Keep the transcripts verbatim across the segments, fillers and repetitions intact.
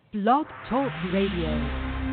Blog Talk Radio.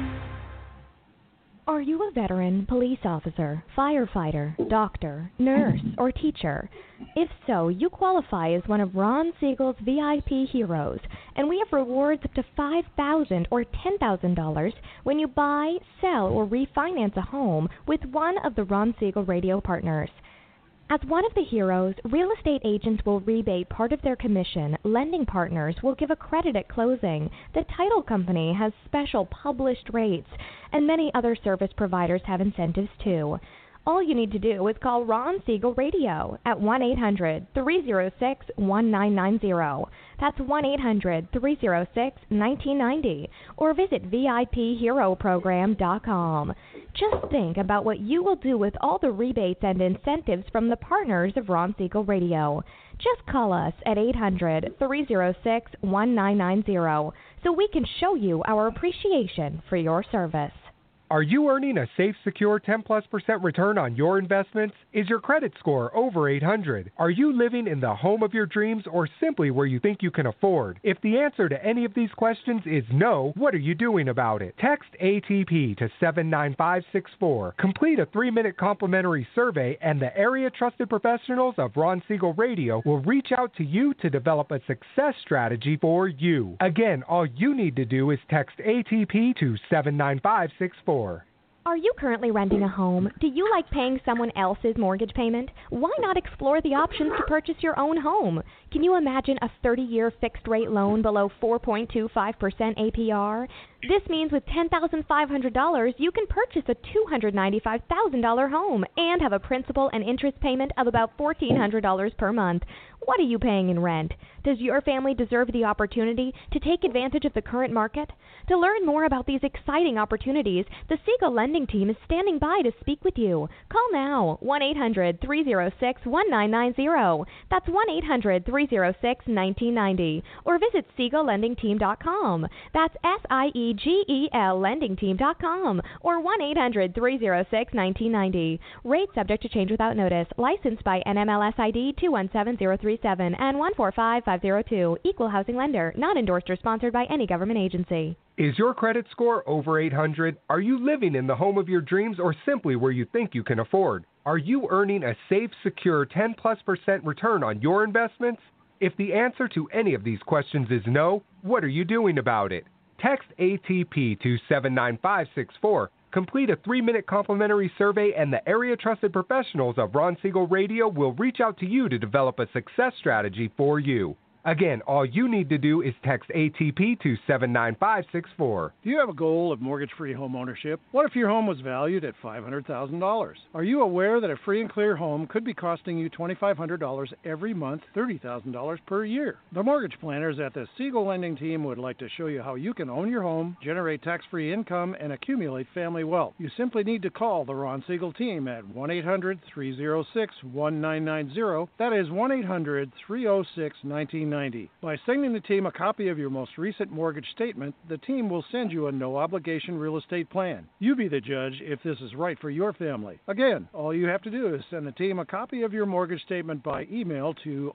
Are you a veteran, police officer, firefighter, doctor, nurse, or teacher? If so, you qualify as one of Ron Siegel's V I P heroes, and we have rewards up to five thousand dollars or ten thousand dollars when you buy, sell, or refinance a home with one of the Ron Siegel radio partners. As one of the heroes, real estate agents will rebate part of their commission, lending partners will give a credit at closing, the title company has special published rates, and many other service providers have incentives too. All you need to do is call Ron Siegel Radio at one eight hundred, three oh six, one nine nine oh. That's one eight hundred, three oh six, one nine nine oh. Or visit V I P hero program dot com. Just think about what you will do with all the rebates and incentives from the partners of Ron Siegel Radio. Just call us at eight hundred, three oh six, one nine nine oh so we can show you our appreciation for your service. Are you earning a safe, secure ten plus percent return on your investments? Is your credit score over eight hundred? Are you living in the home of your dreams or simply where you think you can afford? If the answer to any of these questions is no, what are you doing about it? Text A T P to seven nine five six four. Complete a three-minute complimentary survey and the area trusted professionals of Ron Siegel Radio will reach out to you to develop a success strategy for you. Again, all you need to do is text A T P to seven nine five six four. Are you currently renting a home? Do you like paying someone else's mortgage payment? Why not explore the options to purchase your own home? Can you imagine a thirty-year fixed-rate loan below four point two five percent A P R? This means with ten thousand five hundred dollars, you can purchase a two hundred ninety-five thousand dollars home and have a principal and interest payment of about one thousand four hundred dollars per month. What are you paying in rent? Does your family deserve the opportunity to take advantage of the current market? To learn more about these exciting opportunities, the Siegel Lending Team is standing by to speak with you. Call now, one eight hundred, three oh six, one nine nine oh. That's one eight hundred, three oh six, one nine nine oh. Or visit Siegel Lending Team dot com. That's S I E G E L Lending Team dot com. Or one eight hundred, three oh six, one nine nine oh. Rate subject to change without notice. Licensed by N M L S I D two one seven zero three seven and one four five five zero two. Equal housing lender. Not endorsed or sponsored by any government agency. Is your credit score over eight hundred? Are you living in the home of your dreams or simply where you think you can afford? Are you earning a safe, secure ten plus percent return on your investments? If the answer to any of these questions is no, what are you doing about it? Text A T P to seven nine five six four. Complete a three-minute complimentary survey and the area-trusted professionals of Ron Siegel Radio will reach out to you to develop a success strategy for you. Again, all you need to do is text A T P to seven nine five six four. Do you have a goal of mortgage-free home ownership? What if your home was valued at five hundred thousand dollars? Are you aware that a free and clear home could be costing you two thousand five hundred dollars every month, thirty thousand dollars per year? The mortgage planners at the Siegel Lending Team would like to show you how you can own your home, generate tax-free income, and accumulate family wealth. You simply need to call the Ron Siegel Team at one eight hundred, three oh six, one nine nine oh. That is one eight hundred, three oh six, one nine nine oh. By sending the team a copy of your most recent mortgage statement, the team will send you a no-obligation real estate plan. You be the judge if this is right for your family. Again, all you have to do is send the team a copy of your mortgage statement by email to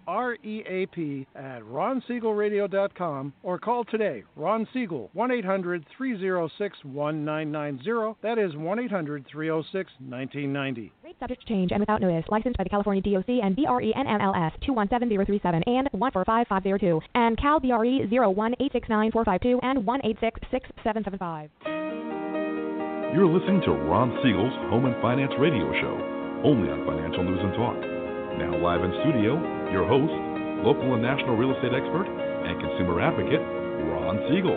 reap at ron siegel radio dot com or call today, Ron Siegel, one eight hundred, three oh six, one nine nine oh. That is one eight hundred, three oh six, one nine nine oh. Rate subject to change and without notice. Licensed by the California D O C and B R E N M L S two one seven zero three seven and one four five five zero two and Cal B R E zero one eight six nine four five two and one eight six six seven seven five. You're listening to Ron Siegel's Home and Finance Radio Show, only on Financial News and Talk. Now live in studio, your host, local and national real estate expert and consumer advocate, Ron Siegel.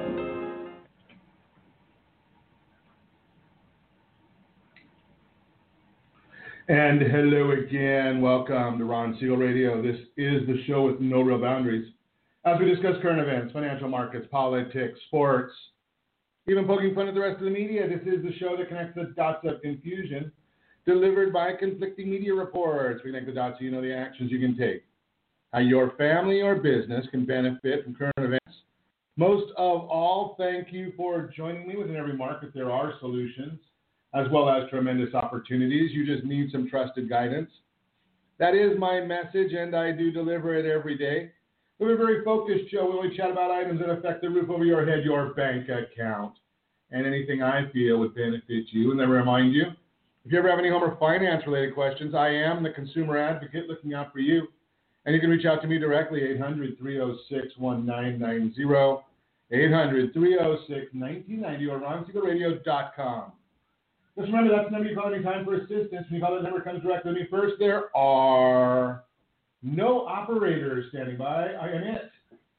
And hello again. Welcome to Ron Siegel Radio. This is the show with no real boundaries. As we discuss current events, financial markets, politics, sports, even poking fun at the rest of the media, this is the show that connects the dots of confusion delivered by conflicting media reports. We connect the dots so you know the actions you can take, how your family or business can benefit from current events. Most of all, thank you for joining me. Within every market, there are solutions, as well as tremendous opportunities. You just need some trusted guidance. That is my message, and I do deliver it every day. We're a very focused show. We only chat about items that affect the roof over your head, your bank account, and anything I feel would benefit you. And then remind you, if you ever have any home or finance-related questions, I am the consumer advocate looking out for you. And you can reach out to me directly, eight hundred, three oh six, nineteen ninety, eight hundred, three oh six, nineteen ninety, or ron siegel radio dot com. Just remember, that's the number you call anytime for assistance. When you call that number, comes directly to me first. There are no operators standing by. I am it.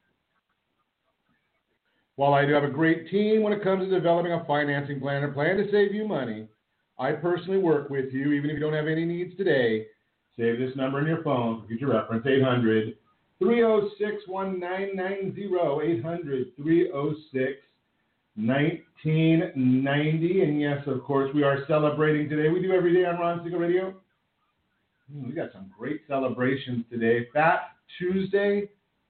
While I do have a great team when it comes to developing a financing plan or plan to save you money, I personally work with you, even if you don't have any needs today. Save this number in your phone for future reference, eight hundred, three oh six, nineteen ninety, eight hundred, three oh six, nineteen ninety. And yes, of course, we are celebrating today. We do every day on Ron Siegel Radio. We got some great celebrations today. Fat Tuesday.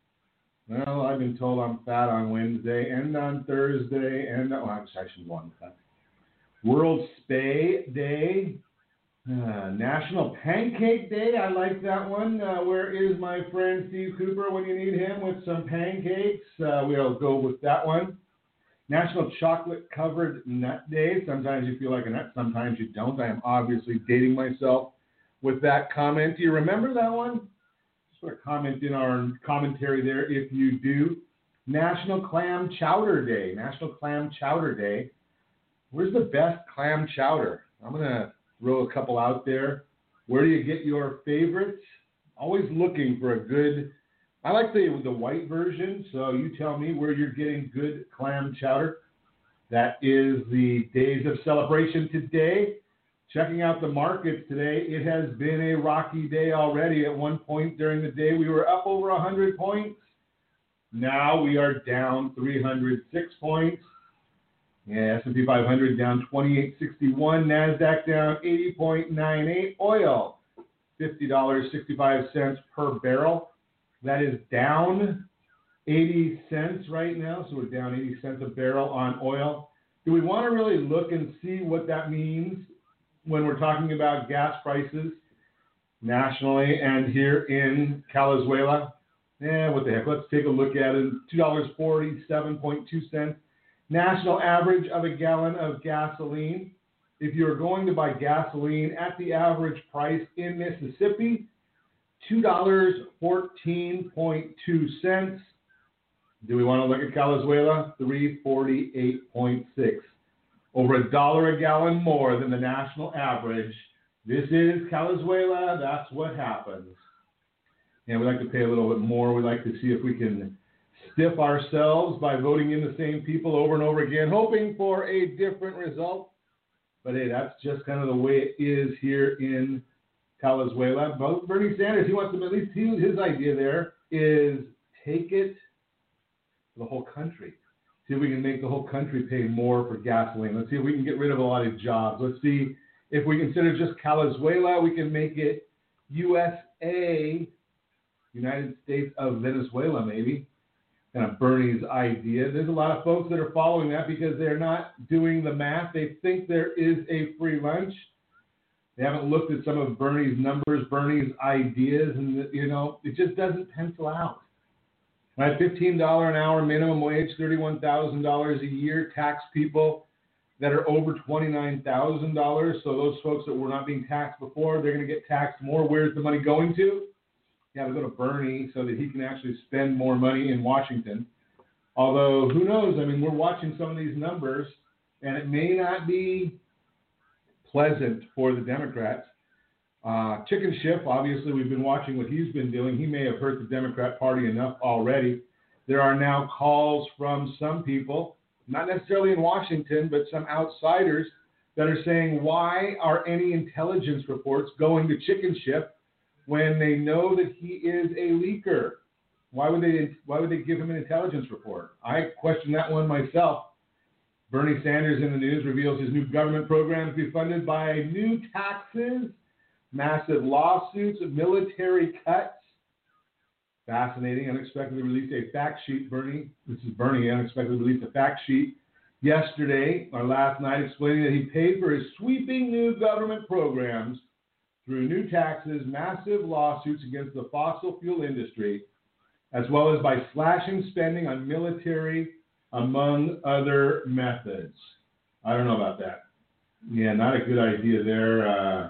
Well, I've been told I'm fat on Wednesday and on Thursday. And, oh, I should go on with that. World Spay Day. Uh, National Pancake Day. I like that one. Uh, where is my friend Steve Cooper when you need him with some pancakes? Uh, we'll go with that one. National Chocolate Covered Nut Day. Sometimes you feel like a nut, sometimes you don't. I am obviously dating myself with that comment. Do you remember that one? Just put a comment in our commentary there if you do. National Clam Chowder Day. National Clam Chowder Day. Where's the best clam chowder? I'm going to throw a couple out there. Where do you get your favorites? Always looking for a good, I like the, the white version, so you tell me where you're getting good clam chowder. That is the days of celebration today. Checking out the markets today, it has been a rocky day already. At one point during the day, we were up over one hundred points. Now we are down three hundred six points. Yeah, S and P five hundred down twenty-eight sixty-one, NASDAQ down eighty point nine eight, oil fifty dollars and sixty-five cents per barrel. That is down eighty cents right now, so we're down eighty cents a barrel on oil. Do we want to really look and see what that means when we're talking about gas prices nationally and here in Calizuela? Yeah, what the heck, let's take a look at it. two dollars and forty-seven cents. National average of a gallon of gasoline. If you're going to buy gasoline at the average price in Mississippi, two dollars and fourteen cents. Do we want to look at Calizuela? three forty-eight point six. Over a dollar a gallon more than the national average. This is Calizuela. That's what happens. And we like to pay a little bit more. We like to see if we can stiff ourselves by voting in the same people over and over again, hoping for a different result. But hey, that's just kind of the way it is here in Calizuela. But Bernie Sanders, he wants to, at least he, his idea there is take it to the whole country. See if we can make the whole country pay more for gasoline. Let's see if we can get rid of a lot of jobs. Let's see if we consider just Calizuela, we can make it U S A, United States of Venezuela, maybe. Kind of Bernie's idea. There's a lot of folks that are following that because they're not doing the math. They think there is a free lunch. They haven't looked at some of Bernie's numbers, Bernie's ideas, and, you know, it just doesn't pencil out. Right, fifteen dollars an hour minimum wage, thirty-one thousand dollars a year, tax people that are over twenty-nine thousand dollars. So those folks that were not being taxed before, they're going to get taxed more. Where's the money going to? You got to go to Bernie so that he can actually spend more money in Washington. Although, who knows? I mean, we're watching some of these numbers, and it may not be pleasant for the Democrats. Uh, Chicken Schiff, obviously, we've been watching what he's been doing. He may have hurt the Democrat Party enough already. There are now calls from some people, not necessarily in Washington, but some outsiders that are saying, why are any intelligence reports going to Chicken Schiff when they know that he is a leaker? Why would they why would they give him an intelligence report? I question that one myself. Bernie Sanders in the news reveals his new government program to be funded by new taxes, massive lawsuits, military cuts. Fascinating. Unexpectedly released a fact sheet, Bernie. This is Bernie unexpectedly released a fact sheet yesterday or last night explaining that he paid for his sweeping new government programs through new taxes, massive lawsuits against the fossil fuel industry, as well as by slashing spending on military, among other methods. I don't know about that. Yeah, not a good idea there. Uh,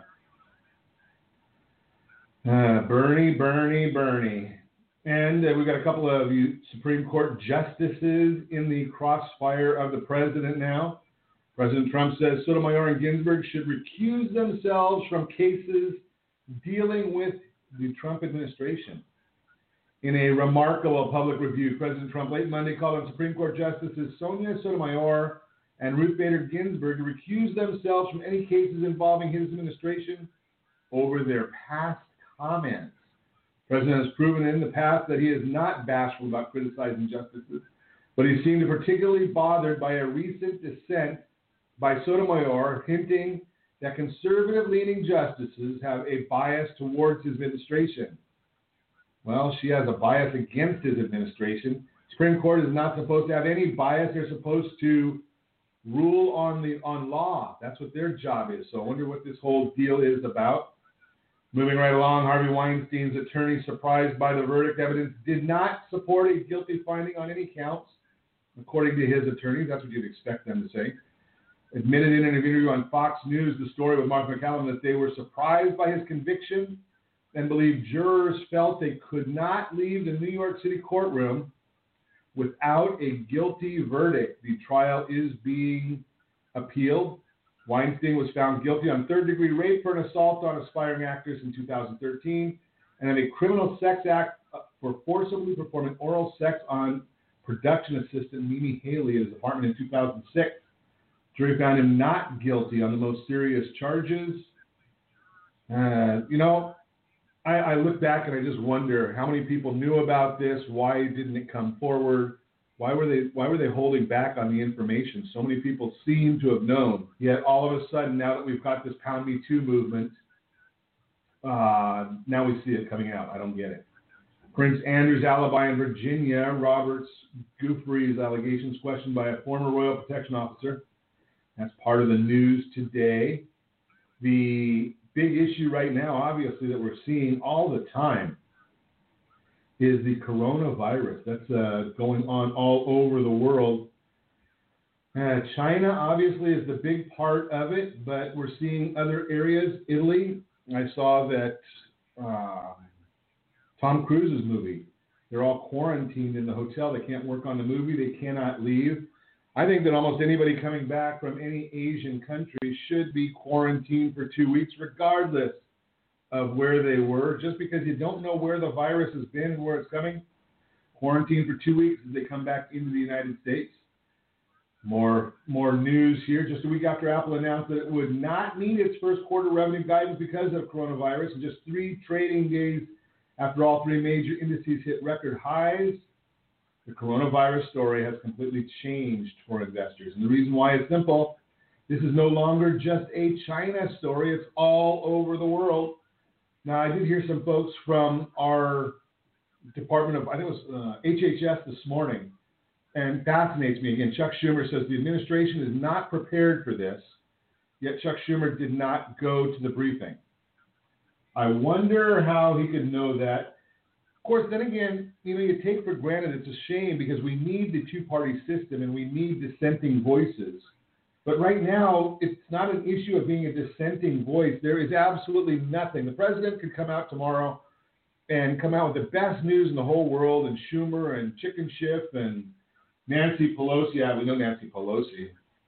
uh, Bernie, Bernie, Bernie. And uh, we've got a couple of you Supreme Court justices in the crossfire of the president now. President Trump says Sotomayor and Ginsburg should recuse themselves from cases dealing with the Trump administration. In a remarkable public review, President Trump late Monday called on Supreme Court Justices Sonia Sotomayor and Ruth Bader Ginsburg to recuse themselves from any cases involving his administration over their past comments. The president has proven in the past that he is not bashful about criticizing justices, but he seemed particularly bothered by a recent dissent by Sotomayor hinting that conservative-leaning justices have a bias towards his administration. Well, she has a bias against his administration. Supreme Court is not supposed to have any bias. They're supposed to rule on the on law. That's what their job is. So I wonder what this whole deal is about. Moving right along, Harvey Weinstein's attorney, surprised by the verdict, evidence did not support a guilty finding on any counts, according to his attorneys. That's what you'd expect them to say. Admitted in an interview on Fox News, the story with Mark McCallum, that they were surprised by his conviction and believed jurors felt they could not leave the New York City courtroom without a guilty verdict. The trial is being appealed. Weinstein was found guilty on third-degree rape for an assault on aspiring actress in two thousand thirteen and of a criminal sex act for forcibly performing oral sex on production assistant Mimi Haley at his apartment in two thousand six. Jury found him not guilty on the most serious charges. Uh, you know, I, I look back and I just wonder how many people knew about this. Why didn't it come forward? Why were they Why were they holding back on the information? So many people seem to have known. Yet all of a sudden, now that we've got this Pound Me Too movement, uh, now we see it coming out. I don't get it. Prince Andrew's alibi in Virginia. Roberts Giuffre's allegations questioned by a former Royal Protection Officer. That's part of the news today. The big issue right now, obviously, that we're seeing all the time is the coronavirus. That's uh, going on all over the world. Uh, China, obviously, is the big part of it, but we're seeing other areas. Italy, I saw that uh, Tom Cruise's movie, they're all quarantined in the hotel. They can't work on the movie. They cannot leave. I think that almost anybody coming back from any Asian country should be quarantined for two weeks, regardless of where they were. Just because you don't know where the virus has been and where it's coming, quarantine for two weeks as they come back into the United States. More, more news here. Just a week after Apple announced that it would not meet its first quarter revenue guidance because of coronavirus, and just three trading days after all three major indices hit record highs, the coronavirus story has completely changed for investors. And the reason why is simple. This is no longer just a China story. It's all over the world. Now, I did hear some folks from our Department of, I think it was uh, H H S this morning, and fascinates me. Again, Chuck Schumer says the administration is not prepared for this, yet Chuck Schumer did not go to the briefing. I wonder how he could know that. Of course, then again, you know, you take for granted it's a shame because we need the two-party system and we need dissenting voices. But right now, it's not an issue of being a dissenting voice. There is absolutely nothing. The president could come out tomorrow and come out with the best news in the whole world, and Schumer and Chicken Schiff and Nancy Pelosi. Yeah, we know Nancy Pelosi.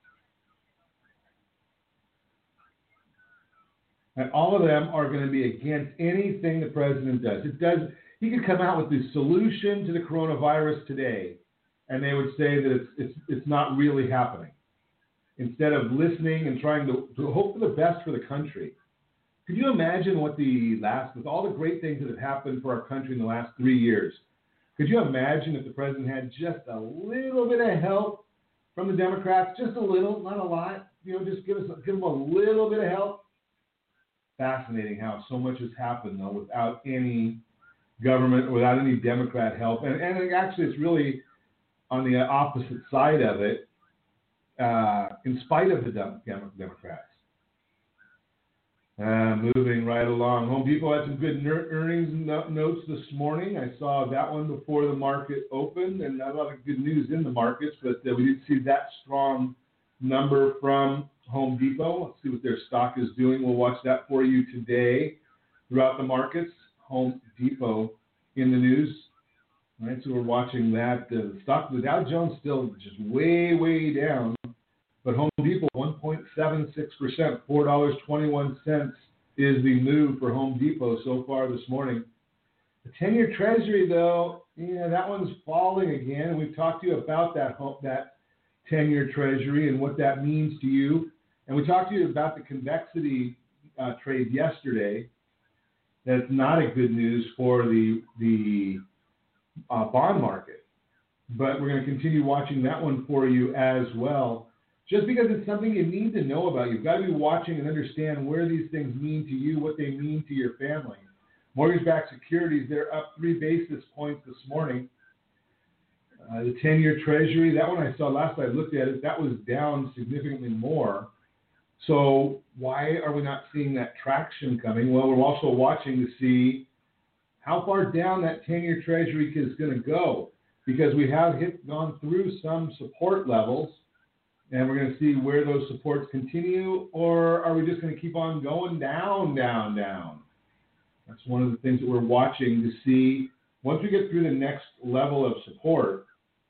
And all of them are going to be against anything the president does. It does. He could come out with the solution to the coronavirus today, and they would say that it's it's it's not really happening. Instead of listening and trying to, to hope for the best for the country. Could you imagine what the last, with all the great things that have happened for our country in the last three years, could you imagine if the president had just a little bit of help from the Democrats, just a little, not a lot, you know, just give us give them a little bit of help? Fascinating how so much has happened, though, without any government, without any Democrat help. And, and actually, it's really on the opposite side of it, uh, in spite of the Dem- Dem- Democrats. Uh, moving right along. Home Depot had some good ner- earnings no- notes this morning. I saw that one before the market opened, and not a lot of good news in the markets, but uh, we did see that strong number from Home Depot. Let's see what their stock is doing. We'll watch that for you today throughout the markets. Home Depot in the news. All right, so we're watching that. Uh, the stock, the Dow Jones still just way, way down. But Home Depot, one point seven six percent, four dollars and twenty-one cents is the move for Home Depot so far this morning. The ten-year Treasury, though, yeah, that one's falling again. We've talked to you about that that ten-year Treasury and what that means to you. And we talked to you about the convexity uh, trade yesterday. That's not a good news for the, the uh, bond market. But we're going to continue watching that one for you as well. Just because it's something you need to know about. You've got to be watching and understand where these things mean to you, what they mean to your family. Mortgage-backed securities, they're up three basis points this morning. Uh, the ten-year Treasury, that one I saw last time I looked at it, that was down significantly more. So why are we not seeing that traction coming? Well, we're also watching to see how far down that ten-year Treasury is going to go, because we have hit, gone through some support levels. And we're going to see where those supports continue, or are we just going to keep on going down, down, down? That's one of the things that we're watching to see. Once we get through the next level of support,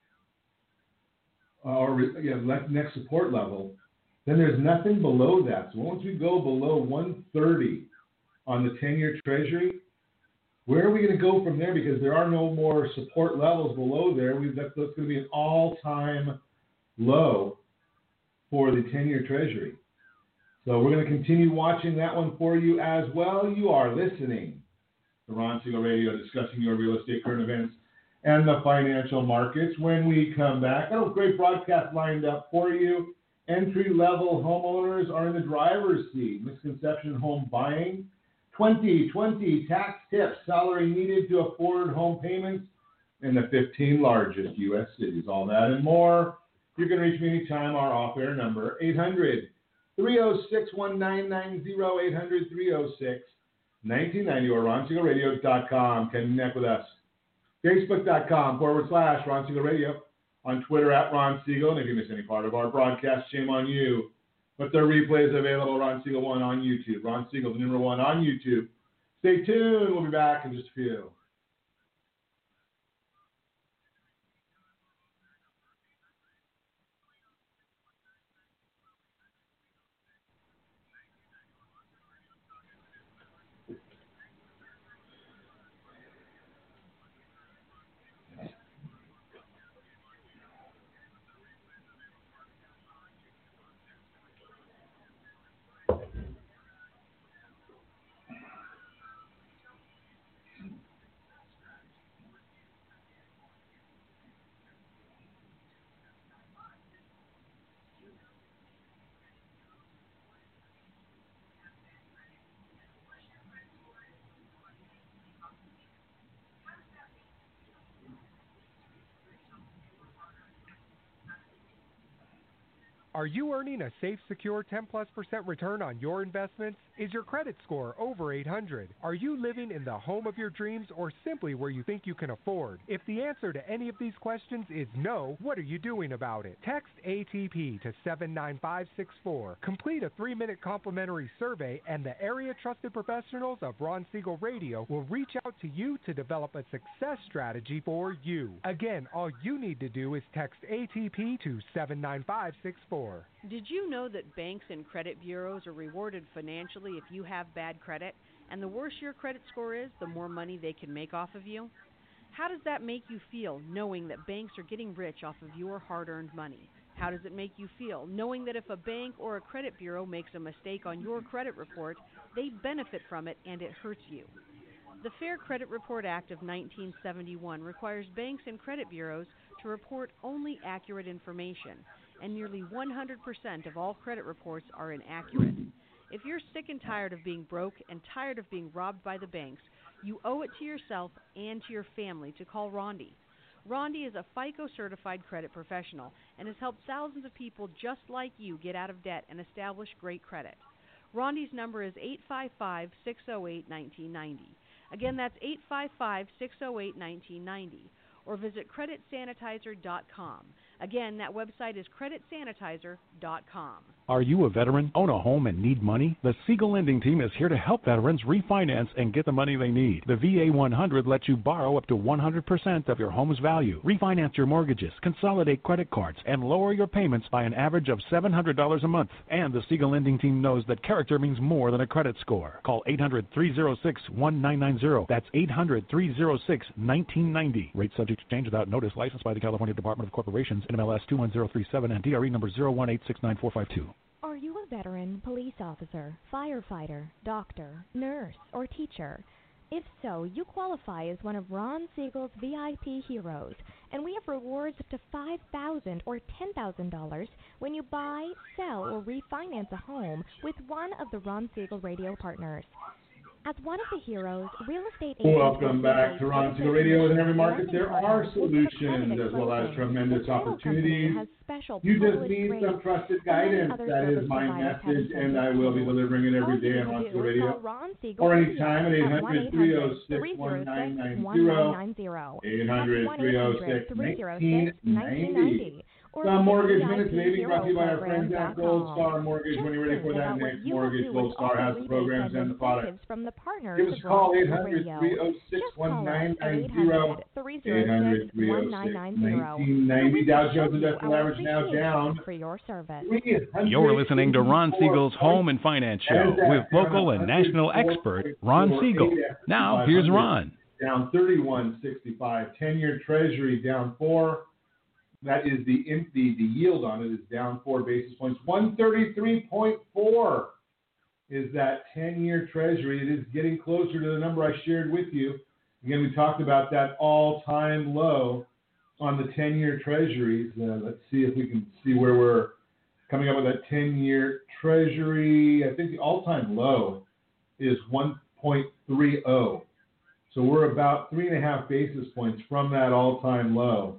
or yeah, next support level, then there's nothing below that. So once we go below one thirty on the ten-year Treasury, where are we going to go from there? Because there are no more support levels below there. We've, that's, that's going to be an all-time low for the ten-year Treasury. So we're going to continue watching that one for you as well. You are listening to Ron Siegel Radio, discussing your real estate current events and the financial markets. When we come back, I have a great broadcast lined up for you. Entry-level homeowners are in the driver's seat. Misconception home buying. twenty twenty tax tips, salary needed to afford home payments in the fifteen largest U S cities. All that and more. You can reach me anytime. Our off-air number, eight hundred, three oh six, one nine nine oh, eight hundred, three oh six, nineteen ninety, or ron siegel radio dot com. Connect with us. Facebook.com forward slash Ron Siegel Radio. On Twitter at Ron Siegel. And if you miss any part of our broadcast, shame on you. But the replay is available, Ron Siegel one on YouTube. Ron Siegel, the number one on YouTube. Stay tuned. We'll be back in just a few. Are you earning a safe, secure ten plus percent return on your investments? Is your credit score over eight hundred? Are you living in the home of your dreams, or simply where you think you can afford? If the answer to any of these questions is no, what are you doing about it? Text A T P to seven nine five six four. Complete a three minute complimentary survey, and the area trusted professionals of Ron Siegel Radio will reach out to you to develop a success strategy for you. Again, all you need to do is text A T P to seven nine five six four. Did you know that banks and credit bureaus are rewarded financially if you have bad credit? And the worse your credit score is, the more money they can make off of you? How does that make you feel, knowing that banks are getting rich off of your hard-earned money? How does it make you feel, knowing that if a bank or a credit bureau makes a mistake on your credit report, they benefit from it and it hurts you? The Fair Credit Report Act of nineteen seventy-one requires banks and credit bureaus to report only accurate information, and nearly one hundred percent of all credit reports are inaccurate. If you're sick and tired of being broke and tired of being robbed by the banks, you owe it to yourself and to your family to call Rondi. Rondi is a FICO-certified credit professional and has helped thousands of people just like you get out of debt and establish great credit. Rondi's number is eight five five, six oh eight, one nine nine oh. Again, that's eight five five, six oh eight, one nine nine oh. Or visit credit sanitizer dot com. Again, that website is credit sanitizer dot com. Are you a veteran, own a home, and need money? The Siegel Lending Team is here to help veterans refinance and get the money they need. The V A one hundred lets you borrow up to one hundred percent of your home's value, refinance your mortgages, consolidate credit cards, and lower your payments by an average of seven hundred dollars a month. And the Siegel Lending Team knows that character means more than a credit score. Call eight hundred, three oh six, one nine nine oh. That's eight hundred, three oh six, one nine nine oh. Rate subject to change without notice. Licensed by the California Department of Corporations, N M L S two one zero three seven, and D R E number zero one eight six nine four five two. Are you a veteran, police officer, firefighter, doctor, nurse, or teacher? If so, you qualify as one of Ron Siegel's V I P heroes, and we have rewards up to five thousand dollars or ten thousand dollars when you buy, sell, or refinance a home with one of the Ron Siegel radio partners. As one of the heroes, real estate agents... Welcome back to Ron Siegel Radio. In every market, there are solutions as well as tremendous opportunities. You just need some trusted guidance. That is my message, and I will be delivering it every day on Ron Siegel Radio. Or anytime at eight hundred, three oh six, one nine nine oh, eight hundred, three oh six, one nine nine oh. The Mortgage Minute today being brought to you by our friends at Gold Star Mortgage. When you're ready for that next mortgage, Gold Star has the programs and the products. Give us a call, eight hundred, three oh six, one nine nine oh, eight hundred, three oh six, one nine nine oh. Dow Jones Industrial Average now down. You're listening to Ron Siegel's Home and Finance Show with local and national expert Ron Siegel. Now, here's Ron. Down thirty-one sixty-five, ten-year Treasury down four. That is the, the the yield on it is down four basis points. one thirty-three point four is that ten-year Treasury. It is getting closer to the number I shared with you. Again, we talked about that all-time low on the ten-year Treasuries. Uh, let's see if we can see where we're coming up with that ten-year Treasury. I think the all-time low is one point three oh. So we're about three and a half basis points from that all-time low.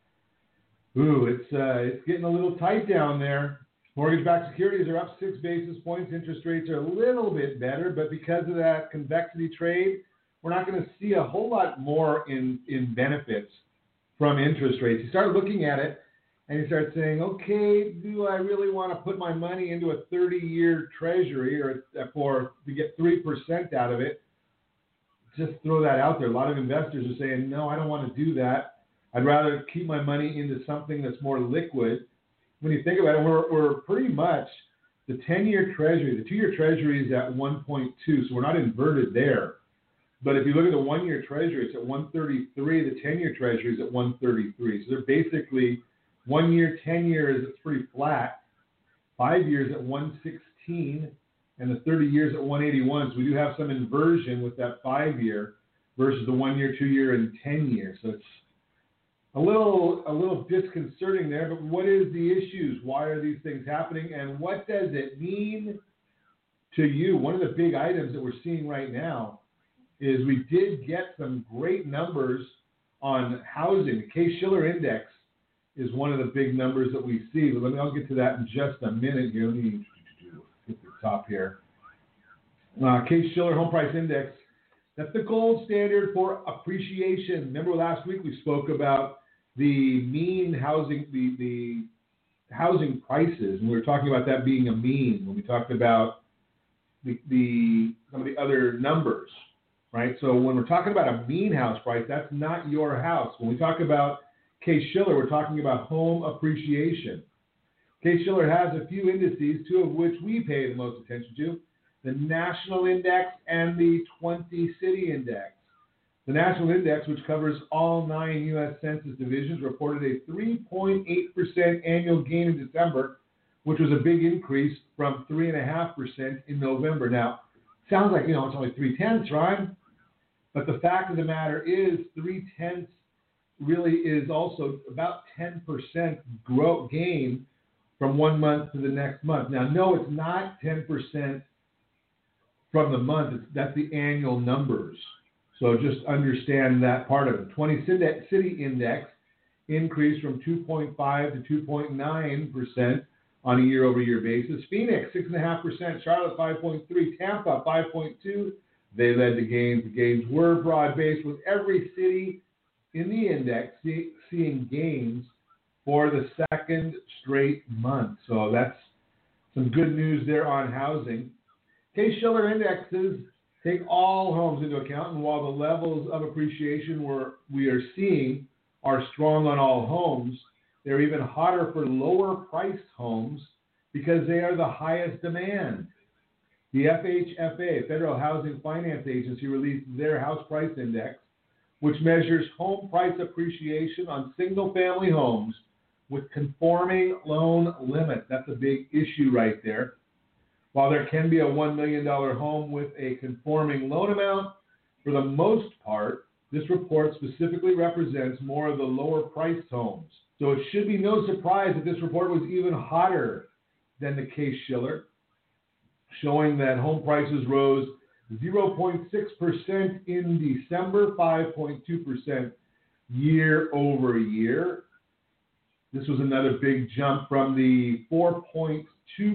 Ooh, it's uh, it's getting a little tight down there. Mortgage-backed securities are up six basis points. Interest rates are a little bit better, but because of that convexity trade, we're not going to see a whole lot more in, in benefits from interest rates. You start looking at it, and you start saying, okay, do I really want to put my money into a thirty-year Treasury or for to get three percent out of it? Just throw that out there. A lot of investors are saying, no, I don't want to do that. I'd rather keep my money into something that's more liquid. When you think about it, we're, we're pretty much the ten-year Treasury. The two-year Treasury is at one point two, so we're not inverted there. But if you look at the one-year Treasury, it's at one thirty-three. The ten-year Treasury is at one thirty-three. So they're basically one-year, ten years, it's pretty flat. Five years at one sixteen, and the thirty years at one eighty-one. So we do have some inversion with that five-year versus the one-year, two-year, and ten-year. So it's A little, a little disconcerting there, but what is the issues? Why are these things happening, and what does it mean to you? One of the big items that we're seeing right now is we did get some great numbers on housing. The Case-Shiller Index is one of the big numbers that we see, but let me, I'll get to that in just a minute here. Let me get the top here. Uh, Case-Shiller Home Price Index, that's the gold standard for appreciation. Remember last week we spoke about the mean housing, the, the housing prices, and we were talking about that being a mean when we talked about the, the some of the other numbers, right? So when we're talking about a mean house price, that's not your house. When we talk about Case-Shiller, we're talking about home appreciation. Case-Shiller has a few indices, two of which we pay the most attention to, the National Index and the twenty City Index. The National Index, which covers all nine U S Census divisions, reported a three point eight percent annual gain in December, which was a big increase from three point five percent in November. Now, sounds like, you know, it's only three-tenths, right? But the fact of the matter is three-tenths really is also about ten percent growth gain from one month to the next month. Now, no, it's not ten percent from the month. It's, that's the annual numbers. So just understand that part of it. twenty City Index increased from two point five to two point nine percent on a year-over-year basis. Phoenix, six point five percent. Charlotte, five point three. Tampa, five point two. They led the gains. The gains were broad-based, with every city in the index see, seeing gains for the second straight month. So that's some good news there on housing. Case-Shiller indexes take all homes into account, and while the levels of appreciation we're, we are seeing are strong on all homes, they're even hotter for lower-priced homes because they are the highest demand. The F H F A, Federal Housing Finance Agency, released their House Price Index, which measures home price appreciation on single-family homes with conforming loan limits. That's a big issue right there. While there can be a one million dollars home with a conforming loan amount, for the most part, this report specifically represents more of the lower-priced homes. So it should be no surprise that this report was even hotter than the Case-Shiller, showing that home prices rose zero point six percent in December, five point two percent year over year. This was another big jump from the four point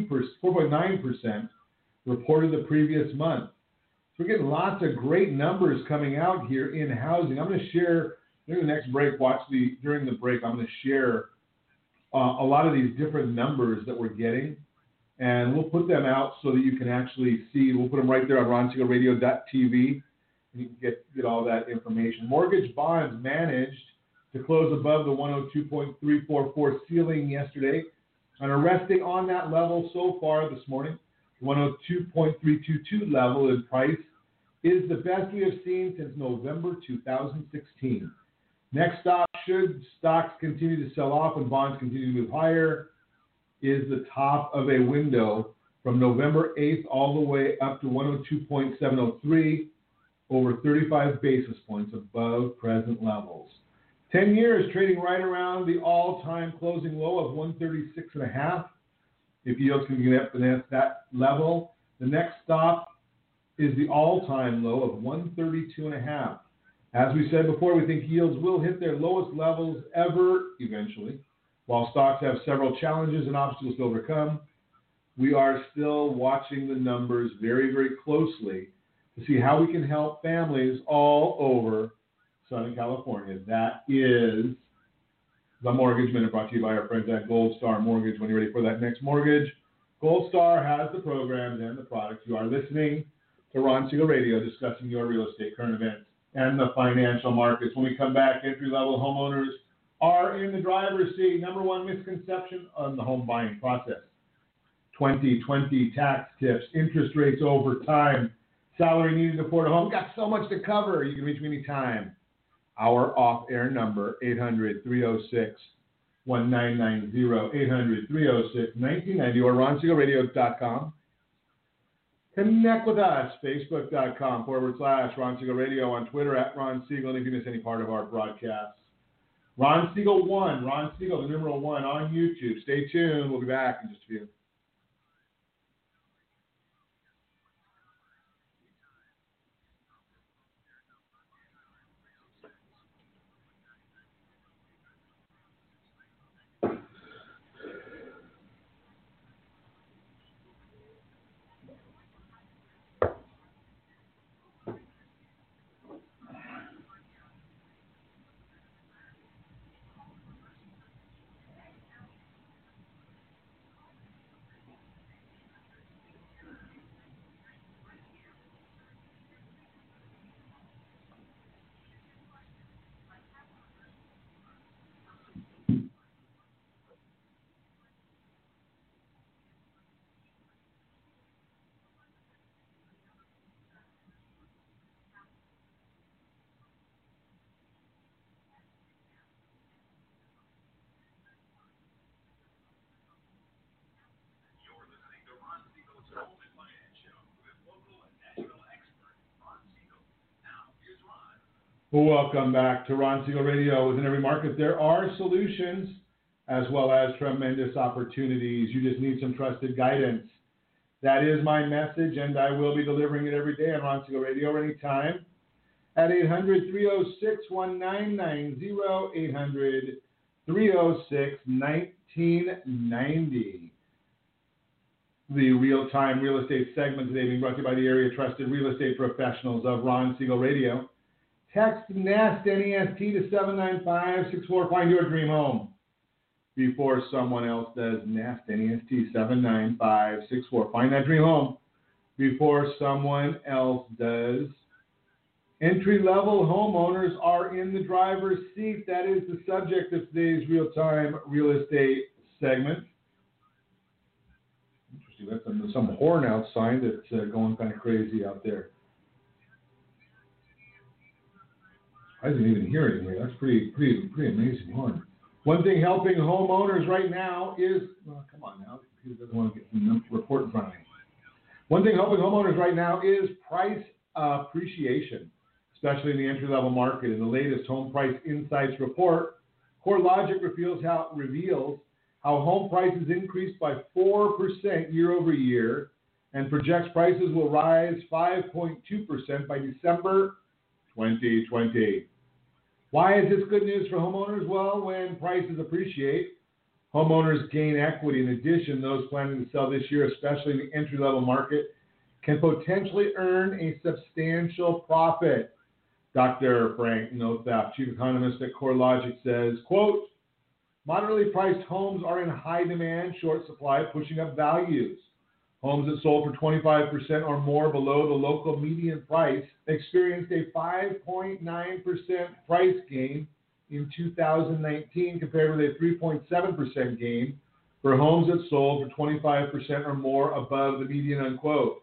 nine percent reported the previous month. So we're getting lots of great numbers coming out here in housing. I'm going to share, during the next break, watch the, during the break, I'm going to share uh, a lot of these different numbers that we're getting. And we'll put them out so that you can actually see. We'll put them right there on ron siegel radio dot t v, and you can get, get all that information. Mortgage bonds managed to close above the one oh two point three four four ceiling yesterday and are resting on that level so far this morning. The one oh two point three two two level in price is the best we have seen since November two thousand sixteen. Next stop, should stocks continue to sell off and bonds continue to move higher, is the top of a window from November eighth all the way up to one oh two point seven oh three, over thirty-five basis points above present levels. ten years trading right around the all-time closing low of one thirty-six and a half. If yields can get up to that level, the next stop is the all-time low of one thirty-two and a half. As we said before, we think yields will hit their lowest levels ever eventually. While stocks have several challenges and obstacles to overcome, we are still watching the numbers very, very closely to see how we can help families all over Southern California. That is the Mortgage Minute, brought to you by our friends at Gold Star Mortgage. When you're ready for that next mortgage, Gold Star has the programs and the products. You are listening to Ron Siegel Radio, discussing your real estate, current events, and the financial markets. When we come back, entry-level homeowners are in the driver's seat. Number one misconception on the home buying process. twenty twenty tax tips, interest rates over time, salary needed to afford a home. We've got so much to cover. You can reach me anytime. Our off-air number, eight hundred, three oh six, one nine nine zero, eight hundred, three oh six, nineteen ninety, or ron siegel radio dot com. Connect with us, facebook.com forward slash Ron Siegel Radio, on Twitter at Ron Siegel, and if you miss any part of our broadcast, Ron Siegel one, Ron Siegel, the numeral one, on YouTube. Stay tuned. We'll be back in just a few. Welcome back to Ron Siegel Radio. Within every market, there are solutions as well as tremendous opportunities. You just need some trusted guidance. That is my message, and I will be delivering it every day on Ron Siegel Radio anytime at eight hundred, three oh six, one nine nine zero, eight hundred, three oh six, nineteen ninety. the real-time real estate segment today being brought to you by the area trusted real estate professionals of Ron Siegel Radio. Text NEST, N E S T, to seven nine five six four. Find your dream home before someone else does. NEST, N E S T, seven nine five six four. Find that dream home before someone else does. Entry-level homeowners are in the driver's seat. That is the subject of today's real-time real estate segment. Interesting. That's some, some horn outside that's uh, going kind of crazy out there. I didn't even hear it here. That's pretty, pretty, pretty amazing horn. One thing helping homeowners right now is, well, come on now, the computer doesn't want to get the report in front of me. One thing helping homeowners right now is price appreciation, especially in the entry-level market. In the latest Home Price Insights report, CoreLogic reveals how, reveals how home prices increased by four percent year over year and projects prices will rise five point two percent by December twenty twenty. Why is this good news for homeowners? Well, when prices appreciate, homeowners gain equity. In addition, those planning to sell this year, especially in the entry-level market, can potentially earn a substantial profit. Doctor Frank Nothaf, chief economist at CoreLogic, says, quote, moderately priced homes are in high demand, short supply, pushing up values. Homes that sold for twenty-five percent or more below the local median price experienced a five point nine percent price gain in two thousand nineteen compared with a three point seven percent gain for homes that sold for twenty-five percent or more above the median, unquote.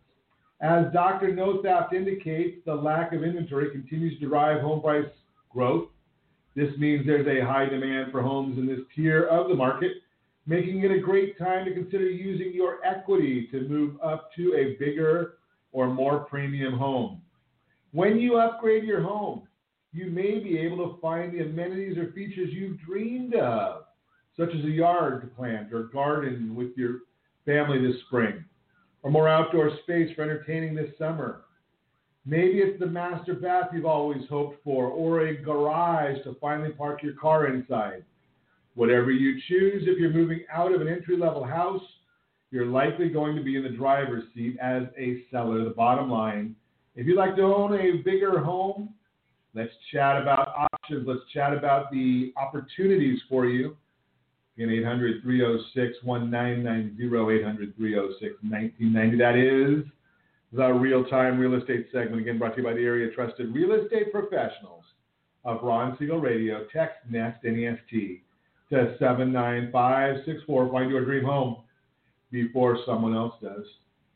As Doctor Nothaf indicates, the lack of inventory continues to drive home price growth. This means there's a high demand for homes in this tier of the market, making it a great time to consider using your equity to move up to a bigger or more premium home. When you upgrade your home, you may be able to find the amenities or features you've dreamed of, such as a yard to plant or garden with your family this spring, or more outdoor space for entertaining this summer. Maybe it's the master bath you've always hoped for, or a garage to finally park your car inside. Whatever you choose, if you're moving out of an entry-level house, you're likely going to be in the driver's seat as a seller. The bottom line, if you'd like to own a bigger home, let's chat about options. Let's chat about the opportunities for you. Again, eight hundred, three oh six, nineteen ninety, eight hundred, three oh six, nineteen ninety. That is the real-time real estate segment, again brought to you by the area trusted real estate professionals of Ron Siegel Radio. Text NEST, N E S T, to seven nine five six four. Find your dream home before someone else does.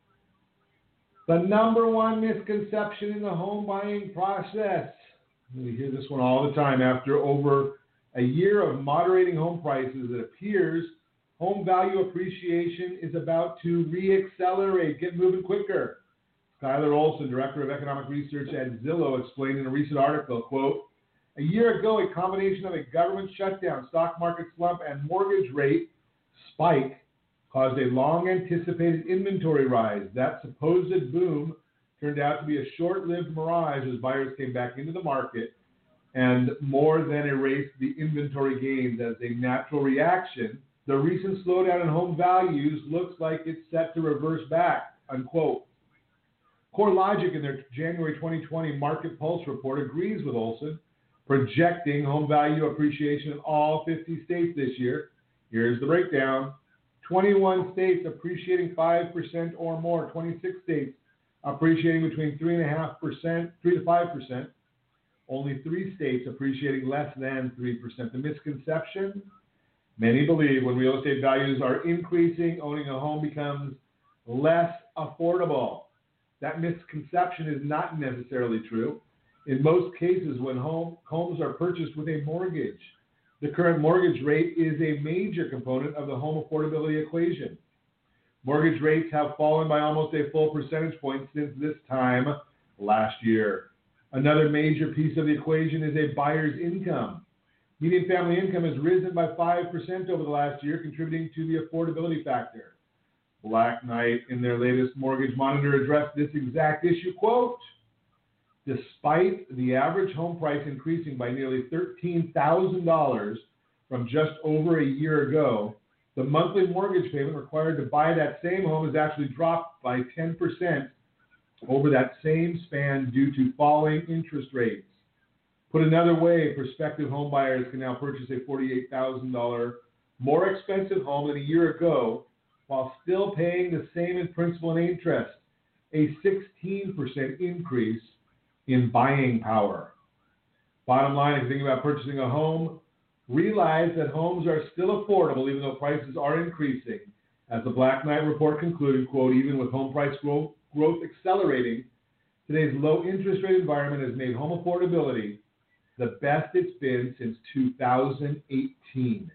The number one misconception in the home buying process. We hear this one all the time. After over a year of moderating home prices, it appears home value appreciation is about to re-accelerate, get moving quicker. Skylar Olson, Director of Economic Research at Zillow, explained in a recent article, quote, a year ago, a combination of a government shutdown, stock market slump, and mortgage rate spike caused a long-anticipated inventory rise. That supposed boom turned out to be a short-lived mirage as buyers came back into the market and more than erased the inventory gains. As a natural reaction, the recent slowdown in home values looks like it's set to reverse back, unquote. CoreLogic, in their January twenty twenty Market Pulse report, agrees with Olson, projecting home value appreciation in all fifty states this year. Here's the breakdown. twenty-one states appreciating five percent or more. twenty-six states appreciating between three point five percent, three to five percent. Only three states appreciating less than three percent. The misconception? Many believe when real estate values are increasing, owning a home becomes less affordable. That misconception is not necessarily true. In most cases, when home, homes are purchased with a mortgage, the current mortgage rate is a major component of the home affordability equation. Mortgage rates have fallen by almost a full percentage point since this time last year. Another major piece of the equation is a buyer's income. Median family income has risen by five percent over the last year, contributing to the affordability factor. Black Knight, in their latest Mortgage Monitor, addressed this exact issue, quote, despite the average home price increasing by nearly thirteen thousand dollars from just over a year ago, the monthly mortgage payment required to buy that same home has actually dropped by ten percent over that same span due to falling interest rates. Put another way, prospective home buyers can now purchase a forty-eight thousand dollars more expensive home than a year ago while still paying the same in principal and interest, a sixteen percent increase in buying power. Bottom line, if you think about purchasing a home, realize that homes are still affordable even though prices are increasing. As the Black Knight report concluded, quote, even with home price growth, growth accelerating, today's low interest rate environment has made home affordability the best it's been since two thousand eighteen.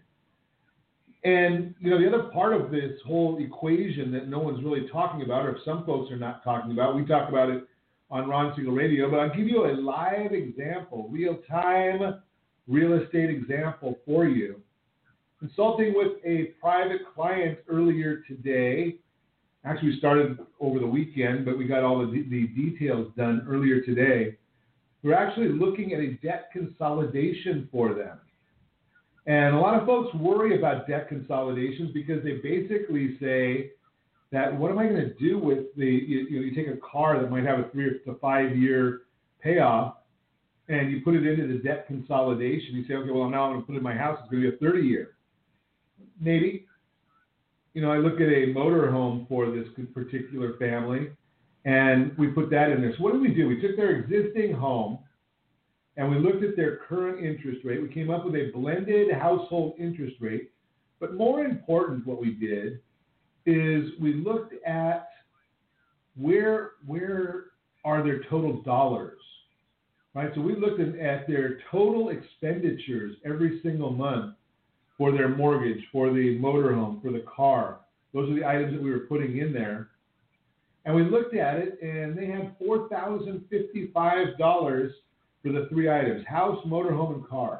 And, you know, the other part of this whole equation that no one's really talking about, or some folks are not talking about, we talk about it on Ron Siegel Radio, but I'll give you a live example, real-time real estate example for you. Consulting with a private client earlier today, actually we started over the weekend, but we got all the, the details done earlier today. We're actually looking at a debt consolidation for them. And a lot of folks worry about debt consolidations because they basically say that what am I going to do with the, you, you know, you take a car that might have a three to five year payoff and you put it into the debt consolidation. You say, okay, well, now I'm going to put it in my house. It's going to be a thirty year. Maybe. You know, I look at a motor home for this particular family and we put that in there. So what did we do? We took their existing home and we looked at their current interest rate. We came up with a blended household interest rate. But more important, what we did is we looked at where where are their total dollars, right? So we looked at, at their total expenditures every single month for their mortgage, for the motorhome, for the car. Those are the items that we were putting in there. And we looked at it, and they had four thousand fifty-five dollars for the three items, house, motorhome, and car.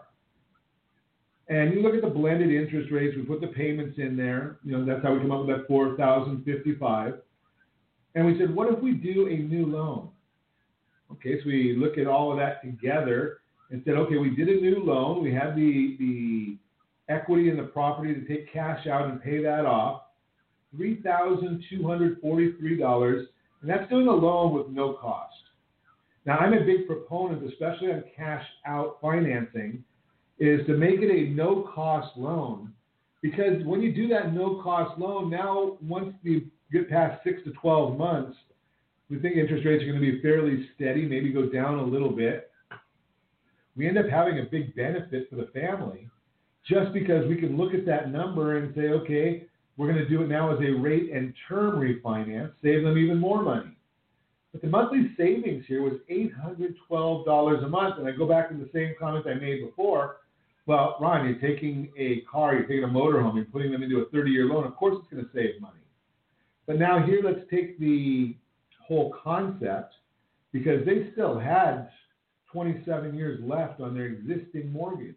And you look at the blended interest rates, we put the payments in there. You know, that's how we come up with that four thousand fifty-five dollars. And we said, what if we do a new loan? Okay, so we look at all of that together and said, okay, we did a new loan. We had the, the equity in the property to take cash out and pay that off, three thousand two hundred forty-three dollars, and that's doing a loan with no cost. Now, I'm a big proponent, especially on cash out financing, is to make it a no-cost loan, because when you do that no-cost loan, now once you get past six to twelve months, we think interest rates are going to be fairly steady, maybe go down a little bit. We end up having a big benefit for the family just because we can look at that number and say, okay, we're going to do it now as a rate and term refinance, save them even more money. But the monthly savings here was eight hundred twelve dollars a month. And I go back to the same comment I made before. Well, Ron, you're taking a car, you're taking a motorhome, you're putting them into a thirty-year loan. Of course it's going to save money. But now here, let's take the whole concept, because they still had twenty-seven years left on their existing mortgage.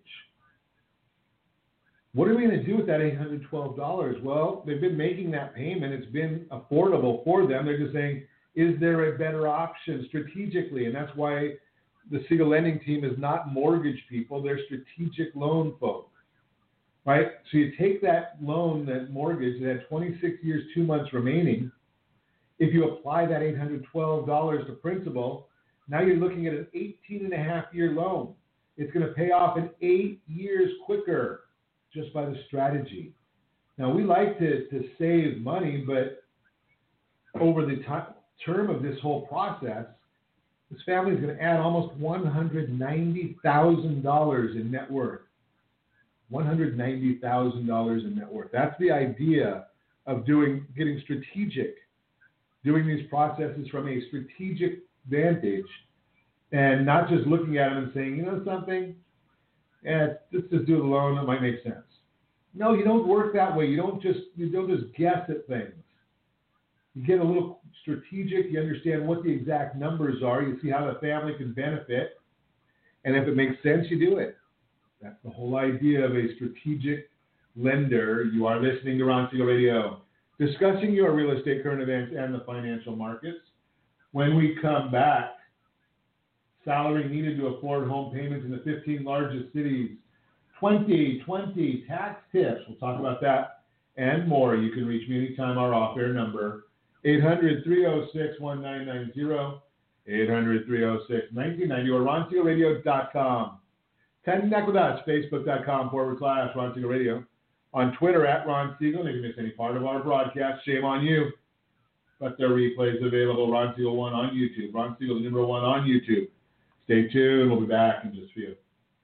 What are we going to do with that eight hundred twelve dollars? Well, they've been making that payment. It's been affordable for them. They're just saying, is there a better option strategically? And that's why the Siegel Lending Team is not mortgage people. They're strategic loan folk, right? So you take that loan, that mortgage that had twenty-six years, two months remaining. If you apply that eight hundred twelve dollars to principal, now you're looking at an eighteen and a half year loan. It's going to pay off in eight years quicker just by the strategy. Now, we like to, to save money, but over the t- term of this whole process, this family is going to add almost one hundred ninety thousand dollars in net worth. one hundred ninety thousand dollars in net worth. That's the idea of doing, getting strategic, doing these processes from a strategic vantage, and not just looking at them and saying, you know something, eh, let's just do the loan, that might make sense. No, you don't work that way. You don't just you don't just guess at things. You get a little strategic, you understand what the exact numbers are, you see how the family can benefit, and if it makes sense, you do it. That's the whole idea of a strategic lender. You are listening to Ron Siegel Radio, discussing your real estate current events and the financial markets. When we come back, salary needed to afford home payments in the fifteen largest cities, twenty twenty tax tips. We'll talk about that and more. You can reach me anytime. Our off-air number, eight hundred, three oh six, one nine nine zero, eight hundred, three oh six, one nine nine zero, or ron siegel radio dot com. Connect with us, facebook.com forward slash Ron Siegel Radio. On Twitter, at Ron Siegel. And if you miss any part of our broadcast, shame on you. But the replay is available, Ron Siegel one on YouTube. Ron Siegel, the number one on YouTube. Stay tuned. We'll be back in just a few.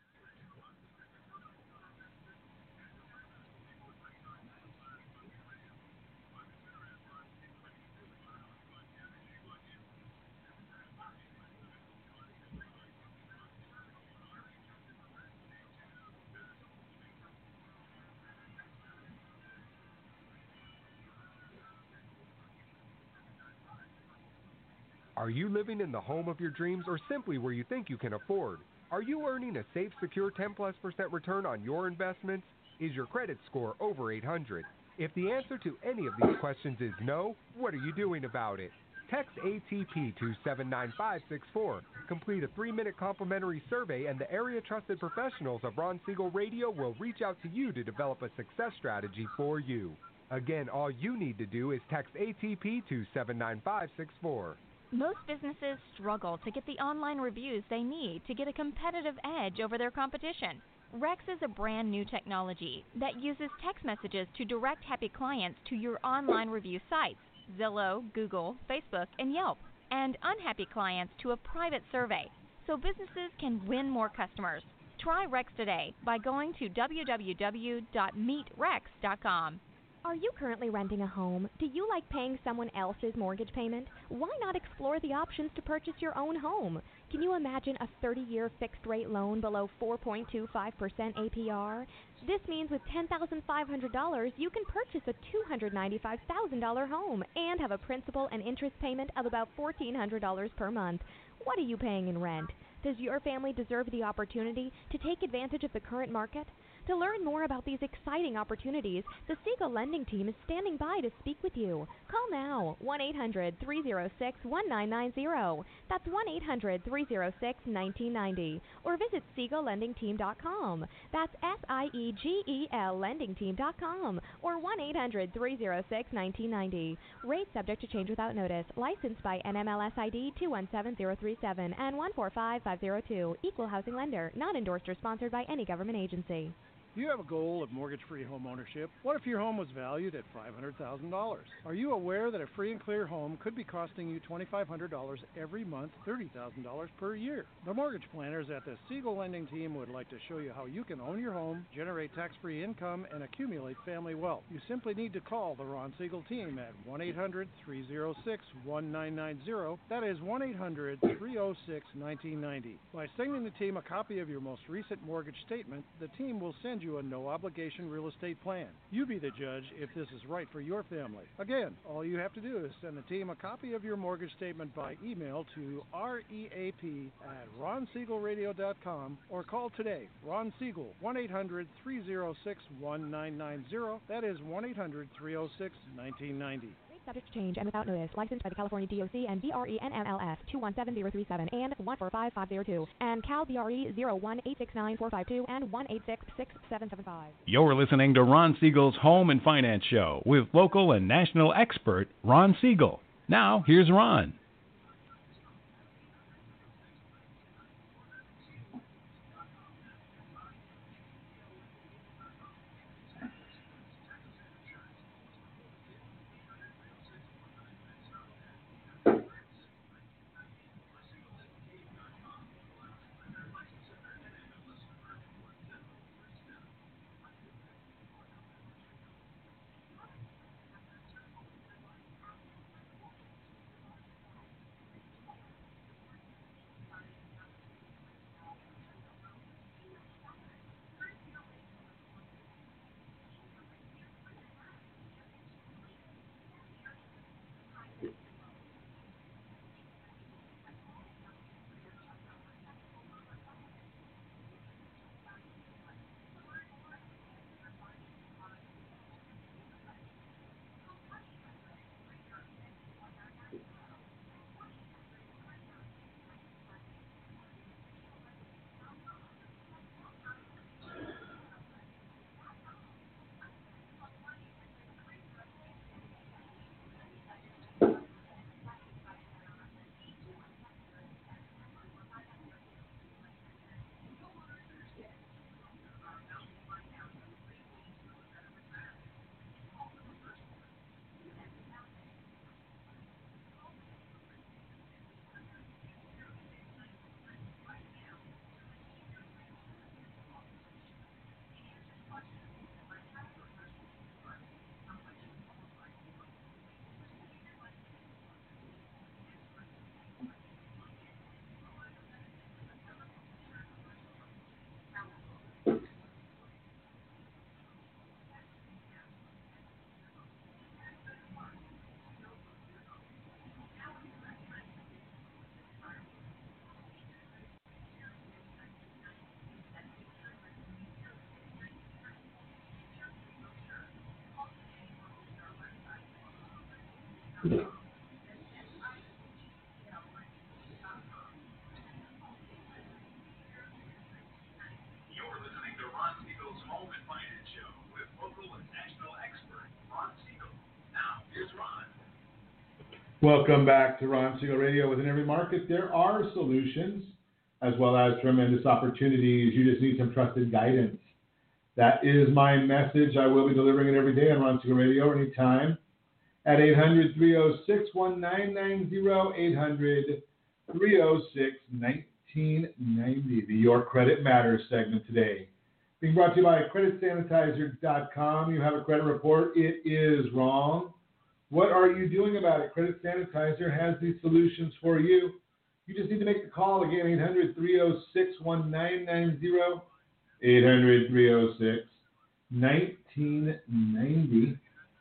Are you living in the home of your dreams or simply where you think you can afford? Are you earning a safe, secure ten plus percent return on your investments? Is your credit score over eight hundred? If the answer to any of these questions is no, what are you doing about it? Text A T P to seven nine five six four. Complete a three-minute complimentary survey and the area-trusted professionals of Ron Siegel Radio will reach out to you to develop a success strategy for you. Again, all you need to do is text A T P to seven nine five six four. Most businesses struggle to get the online reviews they need to get a competitive edge over their competition. Rex is a brand new technology that uses text messages to direct happy clients to your online review sites, Zillow, Google, Facebook, and Yelp, and unhappy clients to a private survey, so businesses can win more customers. Try Rex today by going to w w w dot meet rex dot com. Are you currently renting a home? Do you like paying someone else's mortgage payment? Why not explore the options to purchase your own home? Can you imagine a thirty-year fixed-rate loan below four point two five percent A P R? This means with ten thousand five hundred dollars, you can purchase a two hundred ninety-five thousand dollars home and have a principal and interest payment of about fourteen hundred dollars per month. What are you paying in rent? Does your family deserve the opportunity to take advantage of the current market? To learn more about these exciting opportunities, the Siegel Lending Team is standing by to speak with you. Call now, one eight hundred, three oh six, one nine nine zero. That's one eight hundred, three oh six, one nine nine zero. Or visit siegel lending team dot com. That's S I E G E L lending team dot com. Or one eight hundred, three oh six, one nine nine zero. Rates subject to change without notice. Licensed by N M L S I D two one seven zero three seven and one four five five zero two. Equal housing lender. Not endorsed or sponsored by any government agency. Do you have a goal of mortgage-free home ownership? What if your home was valued at five hundred thousand dollars? Are you aware that a free and clear home could be costing you twenty-five hundred dollars every month, thirty thousand dollars per year? The mortgage planners at the Siegel Lending Team would like to show you how you can own your home, generate tax-free income, and accumulate family wealth. You simply need to call the Ron Siegel Team at one eight hundred, three oh six, one nine nine zero. That is one eight hundred, three oh six, one nine nine zero. By sending the team a copy of your most recent mortgage statement, the team will send you a no-obligation real estate plan. You be the judge if this is right for your family. Again, all you have to do is send the team a copy of your mortgage statement by email to reap at ron siegel radio dot com or call today. Ron Siegel, one eight hundred, three oh six, one nine nine zero. That is one eight hundred, three oh six, one nine nine zero. Subject to change and without notice. Licensed by the California D O C and B R E N M L S two one seven zero three seven and one four five five zero two and Cal B R E zero one eight six nine four five two and one eight six six seven seven five. You're listening to Ron Siegel's Home and Finance Show with local and national expert Ron Siegel. Now, here's Ron. Welcome back to Ron Siegel Radio. Within every market, there are solutions as well as tremendous opportunities. You just need some trusted guidance. That is my message. I will be delivering it every day on Ron Siegel Radio anytime at eight hundred, three oh six, nineteen ninety, eight hundred, three oh six, nineteen ninety. The Your Credit Matters segment today. Being brought to you by credit sanitizer dot com. You have a credit report. It is wrong. What are you doing about it? Credit Sanitizer has these solutions for you. You just need to make the call again, eight hundred, three oh six, nineteen ninety, eight hundred, three oh six, nineteen ninety.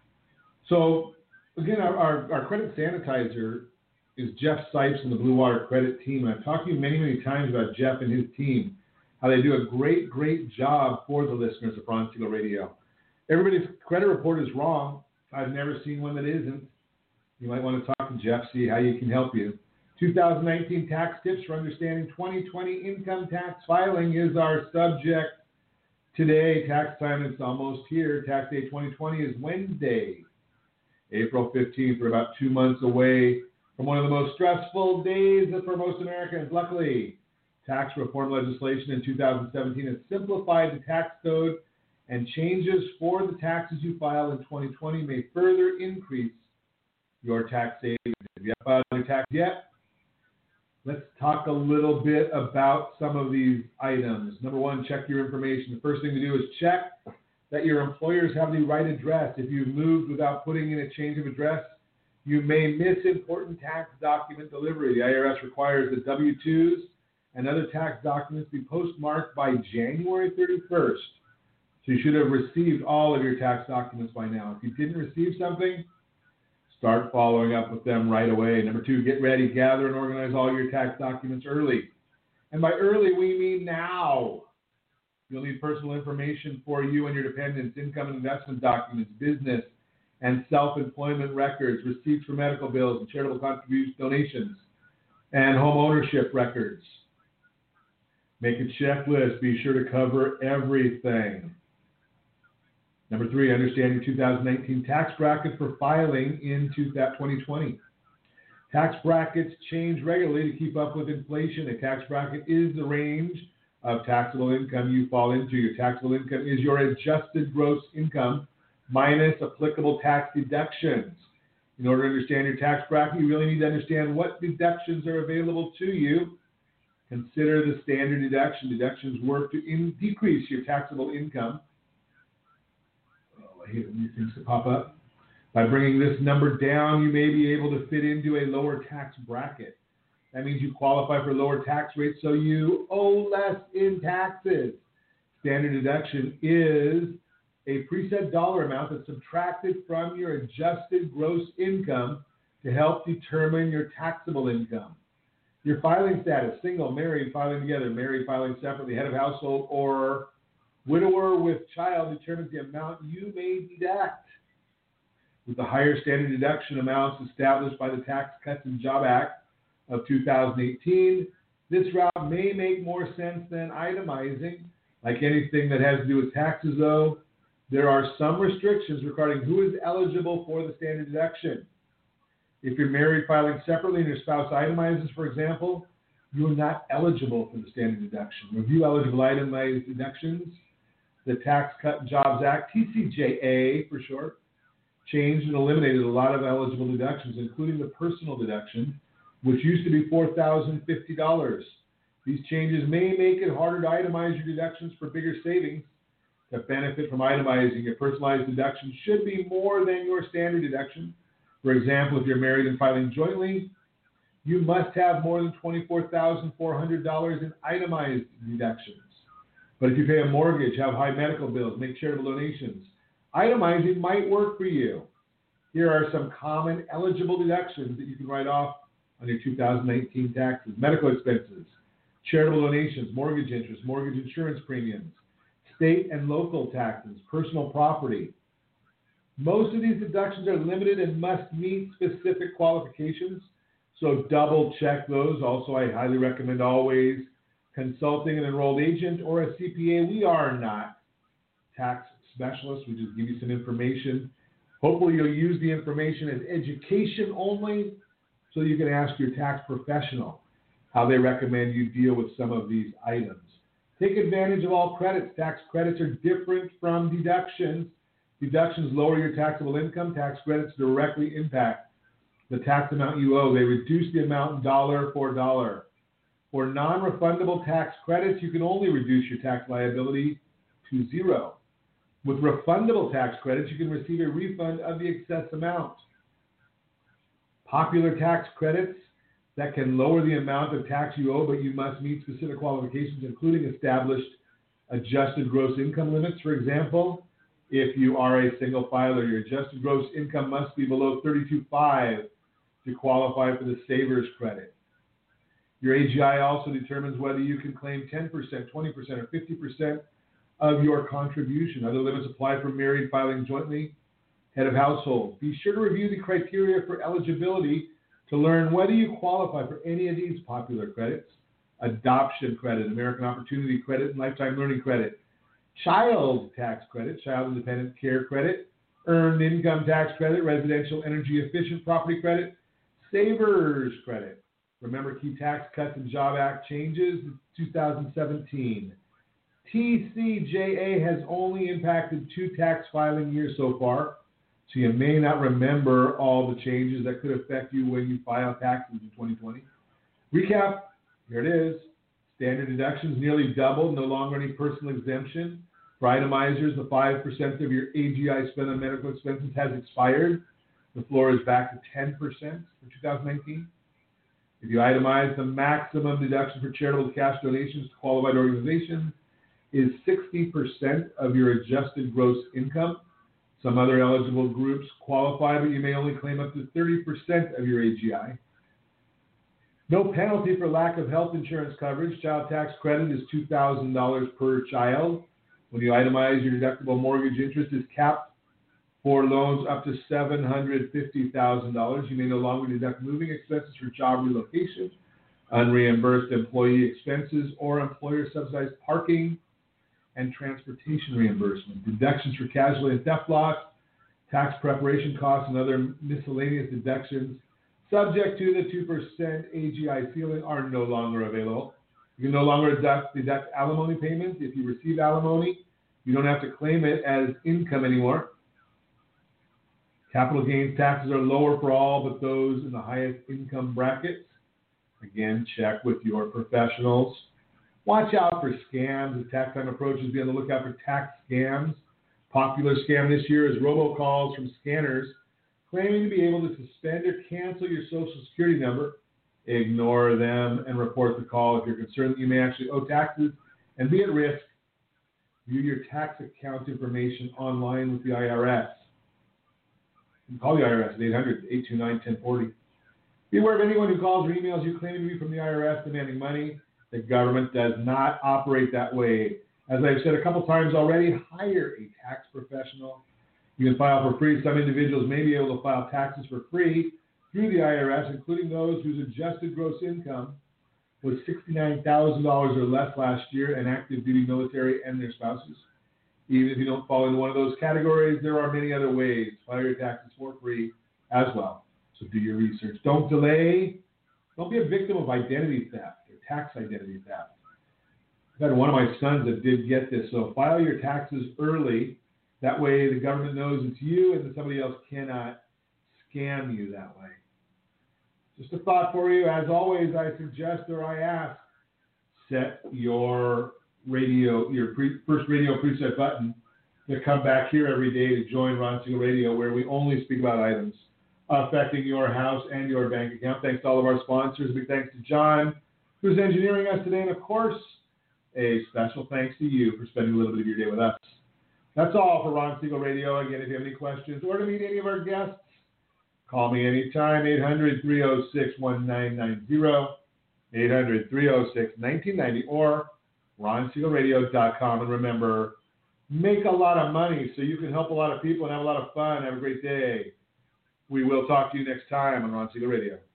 So, again, our, our, our Credit Sanitizer is Jeff Sipes and the Blue Water Credit team. I've talked to you many, many times about Jeff and his team, how they do a great, great job for the listeners of Ron Siegel Radio. Everybody's credit report is wrong. I've never seen one that isn't. You might want to talk to Jeff, see how you can help you. two thousand nineteen tax tips for understanding twenty twenty income tax filing is our subject today. Tax time is almost here. Tax day twenty twenty is Wednesday, April fifteenth. We're about two months away from one of the most stressful days for most Americans. Luckily, tax reform legislation in two thousand seventeen has simplified the tax code, and changes for the taxes you file in twenty twenty may further increase your tax savings. If you haven't filed your tax yet, let's talk a little bit about some of these items. Number one, check your information. The first thing to do is check that your employers have the right address. If you've moved without putting in a change of address, you may miss important tax document delivery. The I R S requires that W two's and other tax documents be postmarked by January thirty-first. So you should have received all of your tax documents by now. If you didn't receive something, start following up with them right away. Number two, get ready, gather, and organize all your tax documents early. And by early, we mean now. You'll need personal information for you and your dependents, income and investment documents, business and self-employment records, receipts for medical bills and charitable contributions, donations, and home ownership records. Make a checklist. Be sure to cover everything. Number three, understand your two thousand nineteen tax bracket for filing in twenty twenty. Tax brackets change regularly to keep up with inflation. A tax bracket is the range of taxable income you fall into. Your taxable income is your adjusted gross income minus applicable tax deductions. In order to understand your tax bracket, you really need to understand what deductions are available to you. Consider the standard deduction. Deductions work to in- decrease your taxable income. I hate when these things to pop up. By bringing this number down, you may be able to fit into a lower tax bracket. That means you qualify for lower tax rates, so you owe less in taxes. Standard deduction is a preset dollar amount that's subtracted from your adjusted gross income to help determine your taxable income. Your filing status, single, married, filing together, married, filing separately, head of household, or widower with child determines the amount you may deduct. With the higher standard deduction amounts established by the Tax Cuts and Jobs Act of two thousand eighteen, this route may make more sense than itemizing. Like anything that has to do with taxes, though, there are some restrictions regarding who is eligible for the standard deduction. If you're married filing separately and your spouse itemizes, for example, you are not eligible for the standard deduction. Review eligible itemized deductions. The Tax Cut and Jobs Act, T C J A for short, changed and eliminated a lot of eligible deductions, including the personal deduction, which used to be four thousand fifty dollars. These changes may make it harder to itemize your deductions for bigger savings. To benefit from itemizing, your personalized deduction should be more than your standard deduction. For example, if you're married and filing jointly, you must have more than twenty-four thousand four hundred dollars in itemized deductions. But if you pay a mortgage, have high medical bills, make charitable donations, itemizing might work for you. Here are some common eligible deductions that you can write off on your two thousand nineteen taxes. Medical expenses, charitable donations, mortgage interest, mortgage insurance premiums, state and local taxes, personal property, Most of these deductions are limited and must meet specific qualifications, so double check those. Also, I highly recommend always consulting an enrolled agent or a C P A. We are not tax specialists. We just give you some information. Hopefully you'll use the information as education only so you can ask your tax professional how they recommend you deal with some of these items. Take advantage of all credits. Tax credits are different from deductions. Deductions lower your taxable income. Tax credits directly impact the tax amount you owe. They reduce the amount dollar for dollar. For non-refundable tax credits, you can only reduce your tax liability to zero. With refundable tax credits, you can receive a refund of the excess amount. Popular tax credits that can lower the amount of tax you owe, but you must meet specific qualifications, including established adjusted gross income limits. For example, if you are a single filer, your adjusted gross income must be below thirty-two thousand five hundred dollars to qualify for the Savers Credit. Your A G I also determines whether you can claim ten percent, twenty percent, or fifty percent of your contribution. Other limits apply for married filing jointly, head of household. Be sure to review the criteria for eligibility to learn whether you qualify for any of these popular credits: adoption credit, American Opportunity Credit, and Lifetime Learning Credit, child tax credit, child independent care credit, earned income tax credit, residential energy efficient property credit, Savers Credit. Remember key Tax Cuts and Job Act changes in two thousand seventeen. T C J A has only impacted two tax filing years so far, so you may not remember all the changes that could affect you when you file taxes in twenty twenty. Recap, here it is. Standard deductions nearly doubled, no longer any personal exemption. For itemizers, the five percent of your A G I spent on medical expenses has expired. The floor is back to ten percent for two thousand nineteen. If you itemize, the maximum deduction for charitable cash donations to qualified organizations is sixty percent of your adjusted gross income. Some other eligible groups qualify, but you may only claim up to thirty percent of your A G I. No penalty for lack of health insurance coverage. Child tax credit is two thousand dollars per child. When you itemize, your deductible mortgage interest is capped for loans up to seven hundred fifty thousand dollars. You may no longer deduct moving expenses for job relocation, unreimbursed employee expenses, or employer-subsidized parking and transportation reimbursement. Deductions for casualty and theft loss, tax preparation costs, and other miscellaneous deductions subject to the two percent A G I ceiling are no longer available. You can no longer deduct, deduct alimony payments. If you receive alimony, you don't have to claim it as income anymore. Capital gains taxes are lower for all but those in the highest income brackets. Again, check with your professionals. Watch out for scams. As tax time approaches, be on the lookout for tax scams. Popular scam this year is robocalls from scanners claiming to be able to suspend or cancel your Social Security number. Ignore them and report the call if you're concerned that you may actually owe taxes and be at risk. View your tax account information online with the I R S. You can call the I R S at eight hundred, eight two nine, one oh four oh. Be aware of anyone who calls or emails you claiming to be from the I R S demanding money. The government does not operate that way. As I've said a couple times already, hire a tax professional. You can file for free. Some individuals may be able to file taxes for free through the I R S, including those whose adjusted gross income was sixty-nine thousand dollars or less last year, and active duty military and their spouses. Even if you don't fall into one of those categories, there are many other ways to file your taxes for free as well. So do your research. Don't delay. Don't be a victim of identity theft or tax identity theft. I've had one of my sons that did get this. So file your taxes early. That way the government knows it's you and that somebody else cannot scam you that way. Just a thought for you. As always, I suggest or I ask, set your radio, your pre, first radio preset button to come back here every day to join Ron Siegel Radio, where we only speak about items affecting your house and your bank account. Thanks to all of our sponsors. Big thanks to John, who's engineering us today. And of course, a special thanks to you for spending a little bit of your day with us. That's all for Ron Siegel Radio. Again, if you have any questions or to meet any of our guests, call me anytime, eight hundred, three oh six, one nine nine zero, eight hundred, three oh six, nineteen ninety, or ron siegel radio dot com. And remember, make a lot of money so you can help a lot of people and have a lot of fun. Have a great day. We will talk to you next time on Ron Siegel Radio.